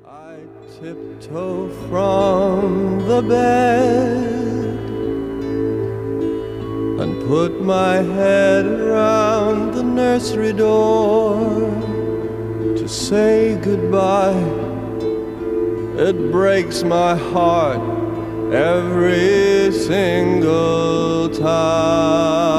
I tiptoe from the bed and put my head around the nursery door to say goodbye. It breaks my heart every single time.